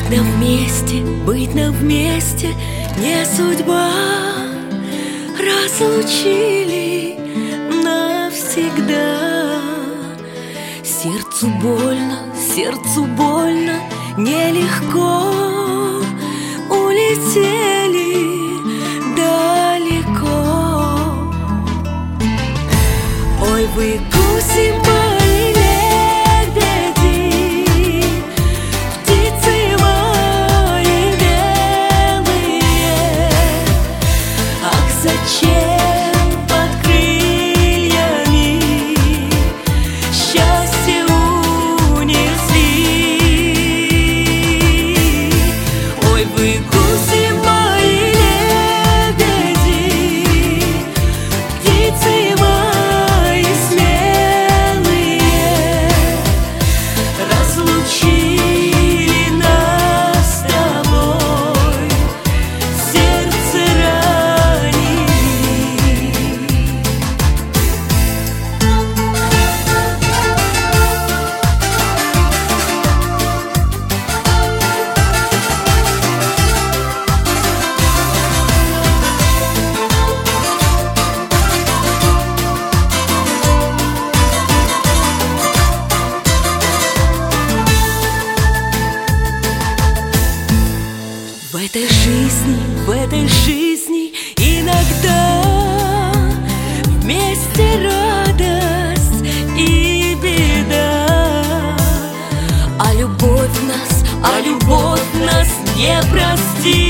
быть нам вместе не судьба. Разлучили навсегда. Сердцу больно, нелегко. Улетели далеко. Ой, вы гуси мои лебеди, птицы мои белые. Ах, зачем под крыльями счастье унесли? Ой, вы гуси мои лебеди, птицы мои смелые. Разлучили нас с тобой, сердце ранили. В этой жизни иногда вместе радость и беда. А любовь нас не простит.